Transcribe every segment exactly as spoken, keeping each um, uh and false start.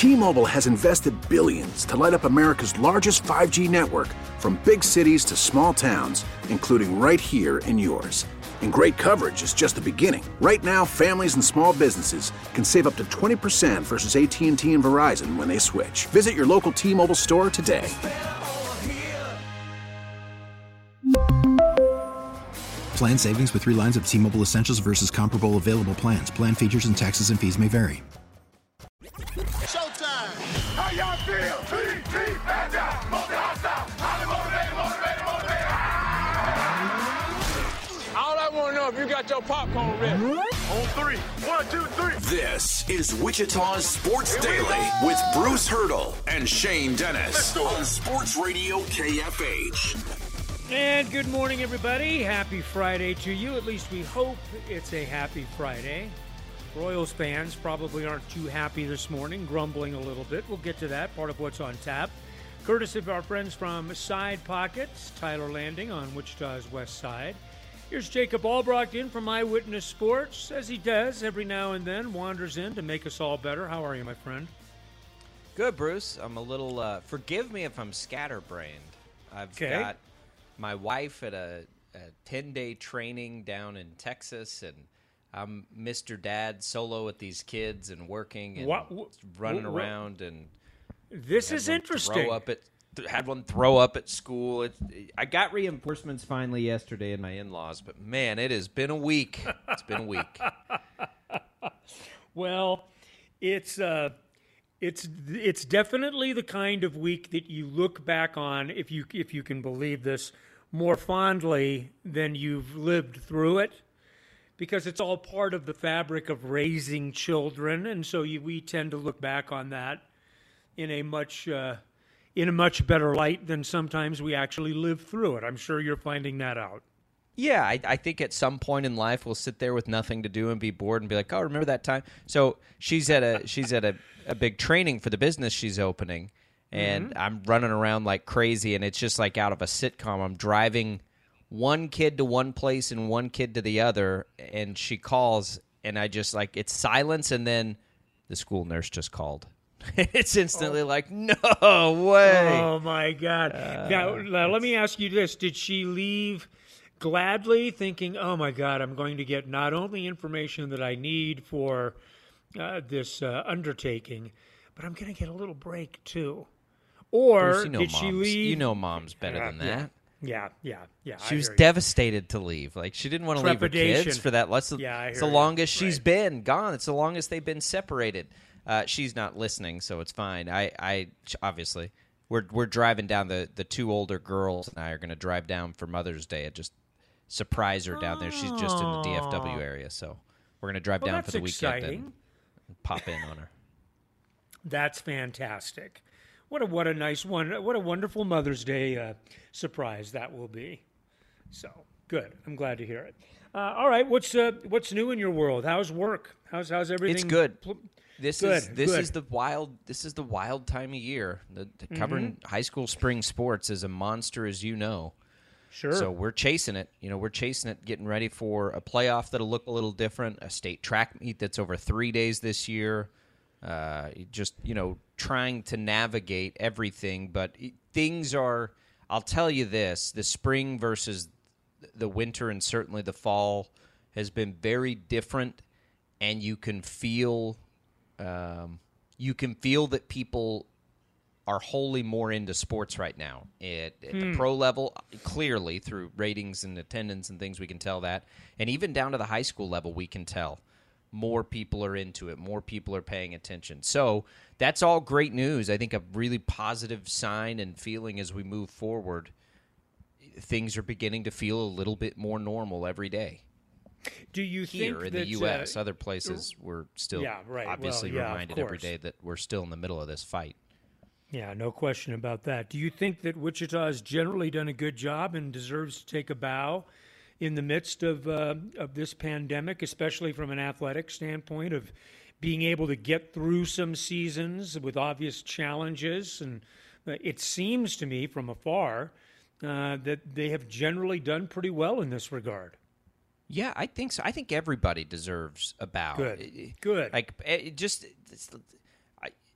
T-Mobile has invested billions to light up America's largest five G network, from big cities to small towns, including right here in yours. And great coverage is just the beginning. Right now, families and small businesses can save up to twenty percent versus A T and T and Verizon when they switch. Visit your local T-Mobile store today. Plan savings with three lines of T-Mobile Essentials versus comparable available plans. Plan features and taxes and fees may vary. Showtime! How y'all feel? T T Bad Guy, multi-hostile, highly motivated, motivated. All I want to know if you got your popcorn ready. On three. One, two, three. This is Wichita's Sports Daily with Bruce Hurdle and Shane Dennis on Sports Radio K F H. And good morning, everybody. Happy Friday to you. At least we hope it's a happy Friday. Royals fans probably aren't too happy this morning, grumbling a little bit. We'll get to that, part of what's on tap. Courtesy of our friends from Side Pockets, Tyler Landing on Wichita's west side. Here's Jacob Albrocht in from Eyewitness Sports, as he does every now and then, wanders in to make us all better. How are you, my friend? Good, Bruce. I'm a little, uh, forgive me if I'm scatterbrained. I've okay. got my wife at a ten-day training down in Texas, and I'm Mister Dad solo with these kids and working and what, what, running what, around. And this is interesting. Throw up at, had one throw up at school. It, I got reinforcements finally yesterday in my in-laws, but man, it has been a week. It's been a week. Well, it's uh, it's it's definitely the kind of week that you look back on, if you if you can believe this, more fondly than you've lived through it. Because it's all part of the fabric of raising children, and so you, we tend to look back on that in a much uh, in a much better light than sometimes we actually live through it. I'm sure you're finding that out. Yeah, I, I think at some point in life we'll sit there with nothing to do and be bored and be like, "Oh, remember that time?" So she's at a she's at a, a big training for the business she's opening, and mm-hmm. I'm running around like crazy, and it's just like out of a sitcom. I'm driving one kid to one place and one kid to the other, and she calls, and I just like, it's silence, and then the school nurse just called. It's instantly oh. like, no way. Oh, my God. Uh, now, now, let me ask you this. Did she leave gladly thinking, oh, my God, I'm going to get not only information that I need for uh, this uh, undertaking, but I'm going to get a little break, too? Or Bruce, you know did moms. she leave? You know mom's better uh, than that. Yeah. Yeah, yeah, yeah. She I was hear devastated to leave. Like, she didn't want to leave her kids for that. That's the, yeah, it's the longest she's right. been gone. It's the longest they've been separated. Uh, she's not listening, so it's fine. I, I obviously, we're we're driving down. The, the two older girls and I are going to drive down for Mother's Day and just surprise her down there. She's just in the D F W area, so we're going to drive well, down for the exciting. weekend and, and pop in on her. That's fantastic. What a what a nice one. What a wonderful Mother's Day uh, surprise that will be. So good. I'm glad to hear it. Uh, all right. What's uh, what's new in your world? How's work? How's how's everything? It's good. Pl- this good, is this good. is the wild. This is the wild time of year. The, the covering mm-hmm. high school spring sports is a monster, as you know. Sure. So we're chasing it. You know, we're chasing it, getting ready for a playoff that'll look a little different. A state track meet that's over three days this year. Uh, just, you know, trying to navigate everything, but things are, I'll tell you this, the spring versus the winter and certainly the fall has been very different, and you can feel, um, you can feel that people are wholly more into sports right now. At, at hmm. the pro level, clearly through ratings and attendance and things, we can tell that, and even down to the high school level, we can tell. More people are into it. More people are paying attention. So that's all great news. I think a really positive sign and feeling as we move forward. Things are beginning to feel a little bit more normal every day. Do you Here think in that, the U S, uh, other places we're still yeah, right. obviously well, yeah, reminded every day that we're still in the middle of this fight. Yeah, no question about that. Do you think that Wichita has generally done a good job and deserves to take a bow in the midst of uh, of this pandemic, especially from an athletic standpoint, of being able to get through some seasons with obvious challenges? And uh, it seems to me from afar uh, that they have generally done pretty well in this regard. Yeah, I think so. I think everybody deserves a bow. Good, good. Like, it just, it's, I,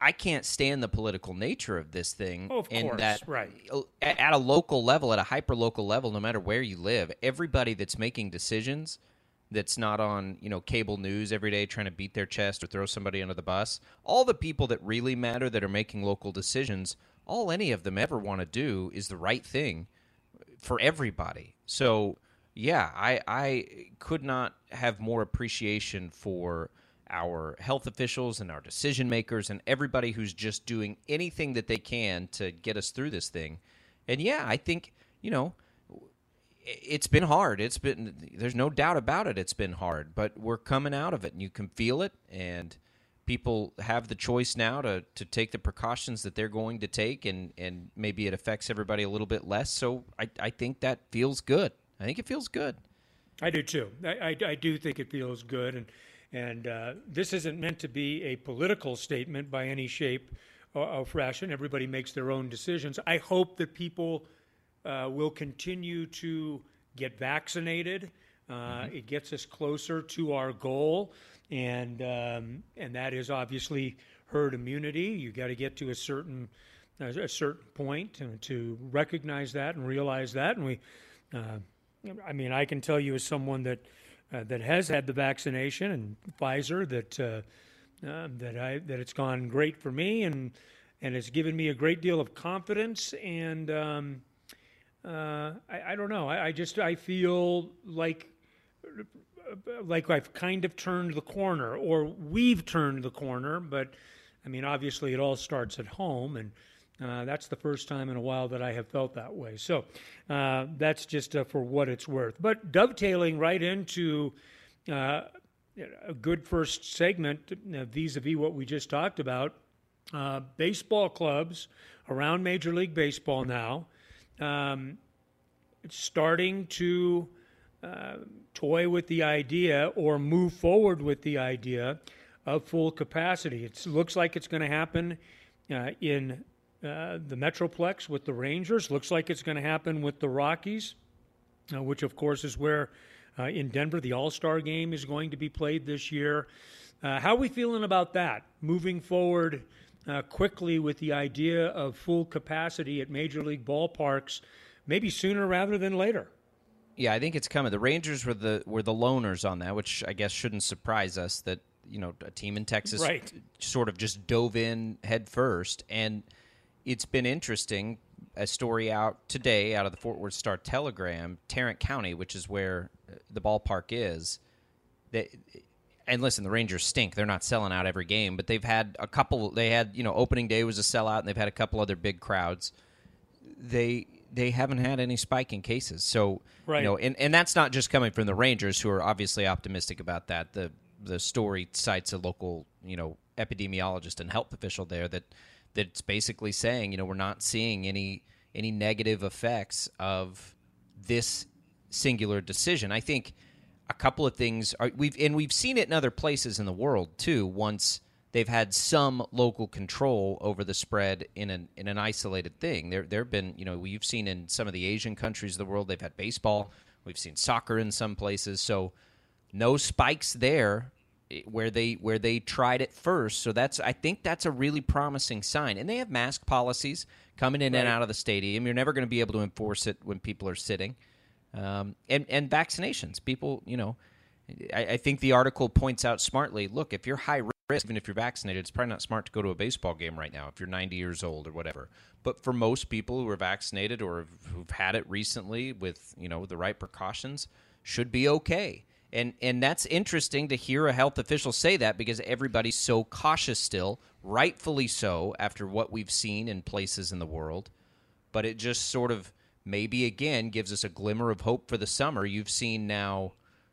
I can't stand the political nature of this thing. Oh, of and course, that right. At, at a local level, at a hyper-local level, no matter where you live, everybody that's making decisions that's not on, you know, cable news every day trying to beat their chest or throw somebody under the bus, all the people that really matter that are making local decisions, all any of them ever want to do is the right thing for everybody. So, yeah, I, I could not have more appreciation for our health officials and our decision makers and everybody who's just doing anything that they can to get us through this thing. And yeah, I think, you know, it's been hard. It's been, there's no doubt about it. It's been hard, but we're coming out of it and you can feel it. And people have the choice now to, to take the precautions that they're going to take, and, and maybe it affects everybody a little bit less. So I, I think that feels good. I think it feels good. I do too. I, I, I do think it feels good. And, And uh, this isn't meant to be a political statement by any shape or, or fashion. Everybody makes their own decisions. I hope that people uh, will continue to get vaccinated. Uh, mm-hmm. It gets us closer to our goal, and um, and that is obviously herd immunity. You got to get to a certain a certain point to, to recognize that and realize that. And we, uh, I mean, I can tell you as someone that. Uh, that has had the vaccination and Pfizer that uh, uh, that I that it's gone great for me, and and it's given me a great deal of confidence, and um, uh, I, I don't know I, I just I feel like like I've kind of turned the corner, or we've turned the corner, but I mean obviously it all starts at home, and Uh, that's the first time in a while that I have felt that way. So uh, that's just uh, for what it's worth. But dovetailing right into uh, a good first segment uh, vis-a-vis what we just talked about, uh, baseball clubs around Major League Baseball now um, starting to uh, toy with the idea or move forward with the idea of full capacity. It looks like it's going to happen uh, in Uh, the Metroplex with the Rangers. Looks like it's going to happen with the Rockies, uh, which, of course, is where uh, in Denver the All-Star game is going to be played this year. Uh, how are we feeling about that, moving forward uh, quickly with the idea of full capacity at Major League ballparks, maybe sooner rather than later? Yeah, I think it's coming. The Rangers were the were the loners on that, which I guess shouldn't surprise us that, you know, a team in Texas right. sort of just dove in head first. And it's been interesting, a story out today out of the Fort Worth Star-Telegram, Tarrant County, which is where the ballpark is. They, and listen, the Rangers stink. They're not selling out every game, but they've had a couple. They had, you know, opening day was a sellout, and they've had a couple other big crowds. They they haven't had any spike in cases. So, right. you know, and, and that's not just coming from the Rangers, who are obviously optimistic about that. The the story cites a local, you know, epidemiologist and health official there that that's basically saying, you know, we're not seeing any any negative effects of this singular decision. I think a couple of things are we've and we've seen it in other places in the world too. Once they've had some local control over the spread in an in an isolated thing. There there have been, you know, we've seen in some of the Asian countries of the world, they've had baseball. We've seen soccer in some places. So no spikes there where they where they tried it first. So that's I think that's a really promising sign. And they have mask policies coming in right. and out of the stadium. You're never going to be able to enforce it when people are sitting. Um, and, and vaccinations. People, you know, I, I think the article points out smartly, look, if you're high risk, even if you're vaccinated, it's probably not smart to go to a baseball game right now if you're ninety years old or whatever. But for most people who are vaccinated or who've had it recently with, you know, the right precautions, should be okay. And and that's interesting to hear a health official say that because everybody's so cautious still, rightfully so, after what we've seen in places in the world. But it just sort of maybe, again, gives us a glimmer of hope for the summer. You've seen now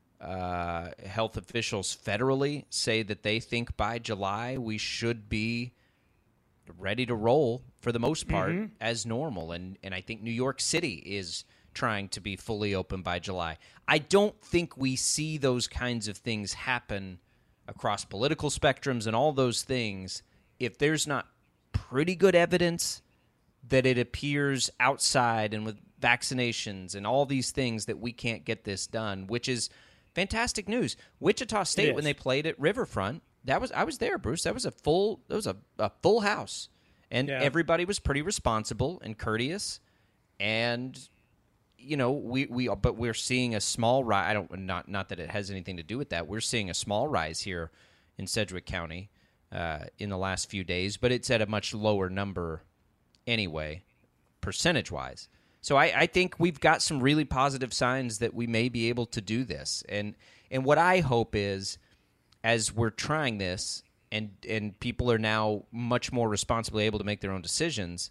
uh, health officials federally say that they think by July we should be ready to roll for the most part mm-hmm. as normal. And, and I think New York City is trying to be fully open by July. I don't think we see those kinds of things happen across political spectrums and all those things if there's not pretty good evidence that it appears outside and with vaccinations and all these things that we can't get this done, which is fantastic news. Wichita State, when they played at Riverfront, that was I was there, Bruce. That was a full that was a, a full house, and Yeah. everybody was pretty responsible and courteous, and you know we, we but we're seeing a small rise. I don't not not that it has anything to do with that. We're seeing a small rise here in Sedgwick County uh, in the last few days, but it's at a much lower number anyway, percentage wise. So I, I think we've got some really positive signs that we may be able to do this. And and what I hope is, as we're trying this and and people are now much more responsibly able to make their own decisions,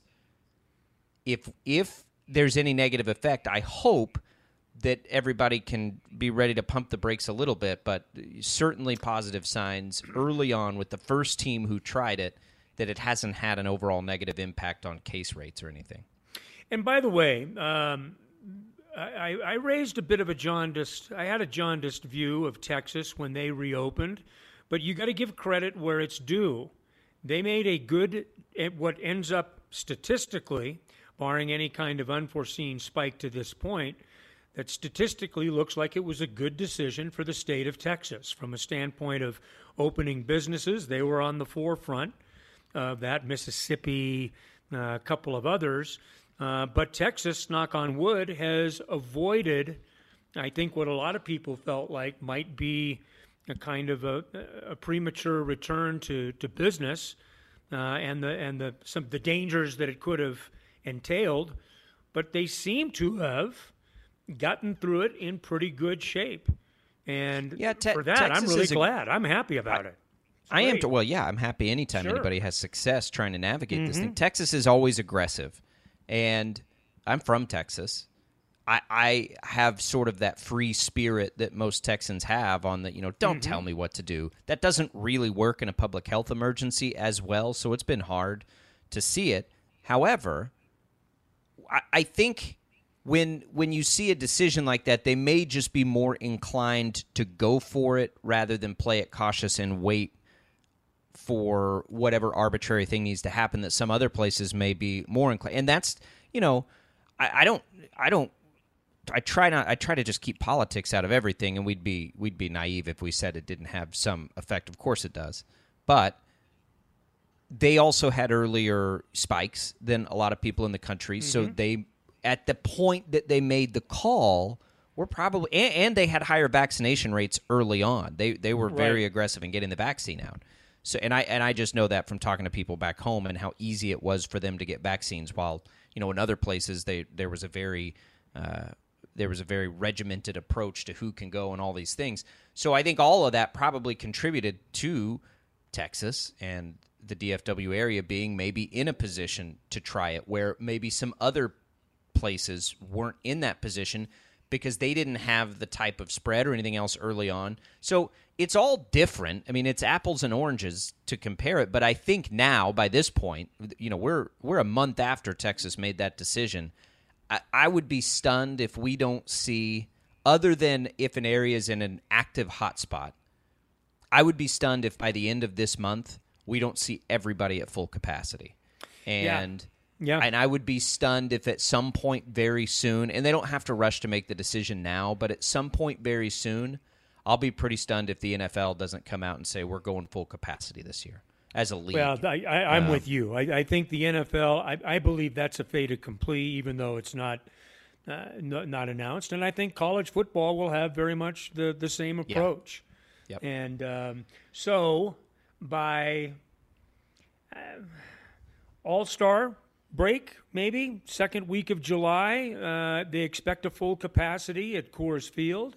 if if there's any negative effect, I hope that everybody can be ready to pump the brakes a little bit, but certainly positive signs early on with the first team who tried it, that it hasn't had an overall negative impact on case rates or anything. And by the way, um, I, I raised a bit of a jaundiced, I had a jaundiced view of Texas when they reopened, but you got to give credit where it's due. They made a good, what ends up statistically, barring any kind of unforeseen spike to this point, that statistically looks like it was a good decision for the state of Texas. From a standpoint of opening businesses, they were on the forefront of that, Mississippi, uh, a couple of others. Uh, but Texas, knock on wood, has avoided, I think, what a lot of people felt like might be a kind of a, a premature return to, to business uh, and the and the some the dangers that it could have entailed. But they seem to have gotten through it in pretty good shape, and yeah, te- for that, Texas I'm really is a, glad. I'm happy about I, it. It's I am. great. To, well, yeah, I'm happy anytime Sure. anybody has success trying to navigate Mm-hmm. this thing. Texas is always aggressive. And I'm from Texas. I, I have sort of that free spirit that most Texans have on the, you know, don't Mm-hmm. tell me what to do. That doesn't really work in a public health emergency as well, so it's been hard to see it. However, I, I think when when you see a decision like that, they may just be more inclined to go for it rather than play it cautious and wait for whatever arbitrary thing needs to happen that some other places may be more inclined. And that's, you know, I, I don't, I don't, I try not, I try to just keep politics out of everything, and we'd be, we'd be naive if we said it didn't have some effect. Of course it does. But they also had earlier spikes than a lot of people in the country. Mm-hmm. So they, at the point that they made the call, were probably, and, and they had higher vaccination rates early on. They, they were very Right. aggressive in getting the vaccine out. So, and I and I just know that from talking to people back home and how easy it was for them to get vaccines. While, you know, in other places they there was a very uh, there was a very regimented approach to who can go and all these things. So I think all of that probably contributed to Texas and the D F W area being maybe in a position to try it, where maybe some other places weren't in that position because they didn't have the type of spread or anything else early on. So it's all different. I mean, it's apples and oranges to compare it, but I think now, by this point, you know, we're we're a month after Texas made that decision. I, I would be stunned if we don't see, other than if an area is in an active hotspot, I would be stunned if by the end of this month we don't see everybody at full capacity. And Yeah. and I would be stunned if at some point very soon, and they don't have to rush to make the decision now, but at some point very soon, I'll be pretty stunned if the N F L doesn't come out and say we're going full capacity this year as a league. Well, I, I, I'm Um, with you. I, I think the N F L, I, I believe that's a fait accompli, even though it's not uh, not, not announced. And I think college football will have very much the, the same approach. Yep. And um, so by uh, All-Star break, maybe, second week of July, uh, they expect a full capacity at Coors Field.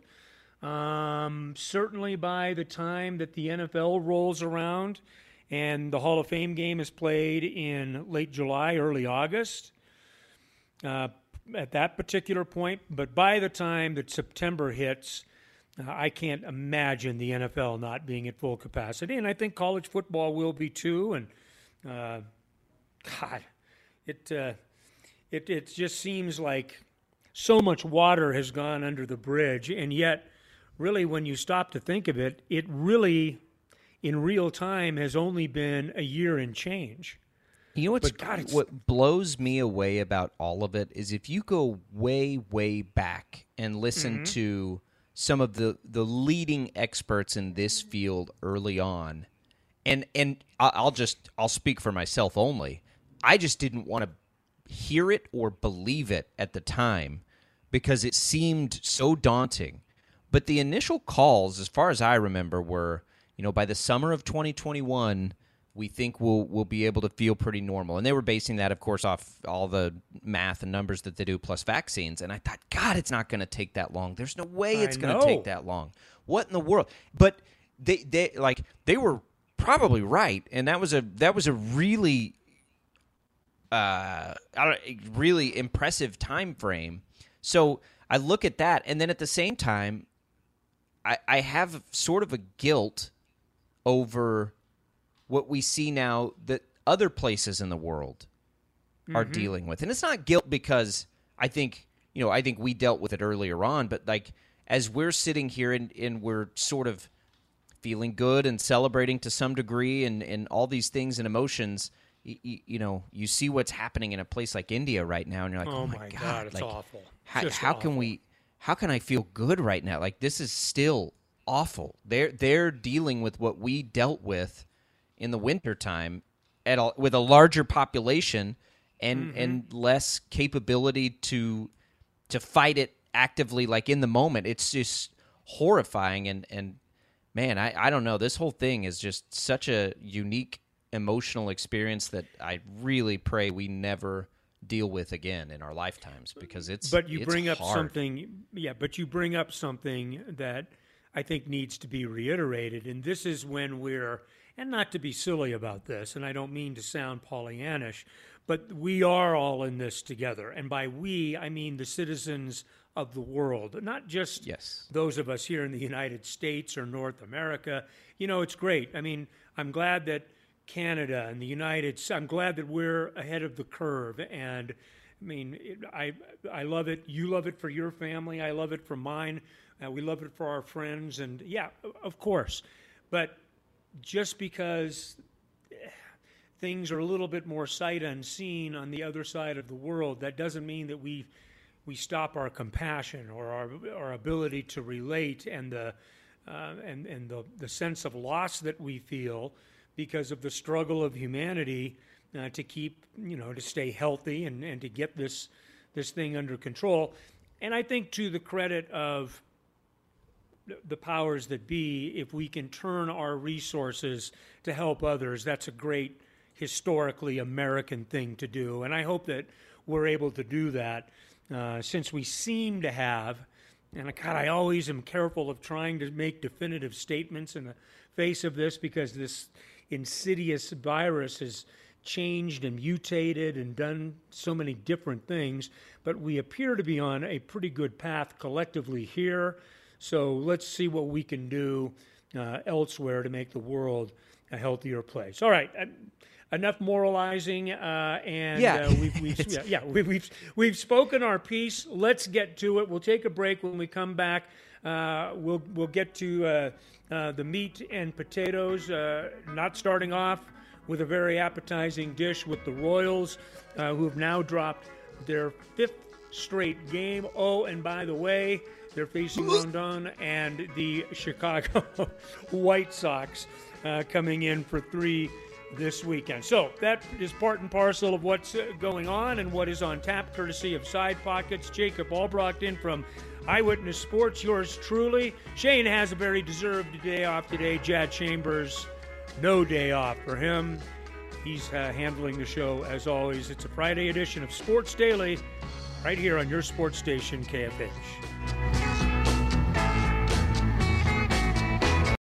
Um, certainly by the time that the N F L rolls around and the Hall of Fame game is played in late July, early August, uh, at that particular point. But by the time that September hits, uh, I can't imagine the N F L not being at full capacity. And I think college football will be too. And, uh, God, it, uh, it, it just seems like so much water has gone under the bridge, and yet really, when you stop to think of it, it really, in real time, has only been a year and change. You know what's, But God, it's- what blows me away about all of it is if you go way, way back and listen Mm-hmm. to some of the, the leading experts in this field early on, And and I'll just I'll speak for myself only. I just didn't want to hear it or believe it at the time because it seemed so daunting. But the initial calls, as far as I remember, were, you know, by the summer of twenty twenty-one, we think we'll we'll be able to feel pretty normal. And they were basing that, of course, off all the math and numbers that they do plus vaccines. And I thought, God, it's not going to take that long. There's no way it's going to take that long. What in the world? But they they like they were probably right, and that was a that was a really uh I don't, really impressive time frame. So I look at that, and then at the same time, I, I have sort of a guilt over what we see now that other places in the world are mm-hmm. dealing with. And it's not guilt because I think, you know, I think we dealt with it earlier on, but like as we're sitting here and, and we're sort of feeling good and celebrating to some degree and, and all these things and emotions, you, you know, you see what's happening in a place like India right now, and you're like, oh, oh my God, God it's like, awful. How, how awful. can we, how can I feel good right now? Like, this is still awful. They're, they're dealing with what we dealt with in the wintertime at a, with a larger population and, mm-hmm. and less capability to, to fight it actively, like in the moment. It's just horrifying. And, and man, I, I don't know. This whole thing is just such a unique emotional experience that I really pray we never deal with again in our lifetimes, because it's But you it's bring up hard. something, yeah, but you bring up something that I think needs to be reiterated. And this is when we're, and not to be silly about this, and I don't mean to sound Pollyannish, but we are all in this together. And by we, I mean the citizens of the world, not just yes. those of us here in the United States or North America. You know, it's great. I mean, I'm glad that Canada and the United States, I'm glad that we're ahead of the curve. And I mean, it, I I love it. You love it for your family. I love it for mine. Uh, we love it for our friends. And yeah, of course. But just because things are a little bit more sight unseen on the other side of the world, that doesn't mean that we we stop our compassion or our our ability to relate and the uh, and and the the sense of loss that we feel because of the struggle of humanity uh, to keep, you know, to stay healthy and, and to get this this thing under control. And I think to the credit of the powers that be, if we can turn our resources to help others, that's a great historically American thing to do. And I hope that we're able to do that uh, since we seem to have, and God, I always am careful of trying to make definitive statements in the face of this because this insidious virus has changed and mutated and done so many different things, but we appear to be on a pretty good path collectively here. So let's see what we can do uh, elsewhere to make the world a healthier place. All right, uh, enough moralizing, uh, and yeah. uh, we've, we've yeah, yeah we, we've we've spoken our piece. Let's get to it. We'll take a break. When we come back, uh, we'll we'll get to uh, uh, the meat and potatoes. Uh, not starting off with a very appetizing dish with the Royals, uh, who have now dropped their fifth straight game. Oh, and by the way, they're facing Rondon and the Chicago White Sox uh, coming in for three this weekend. So that is part and parcel of what's going on and what is on tap, courtesy of Side Pockets. Jacob Albrecht in from Eyewitness Sports, yours truly. Shane has a very deserved day off today. Jad Chambers, no day off for him. He's uh, handling the show as always. It's a Friday edition of Sports Daily right here on your sports station, K F H.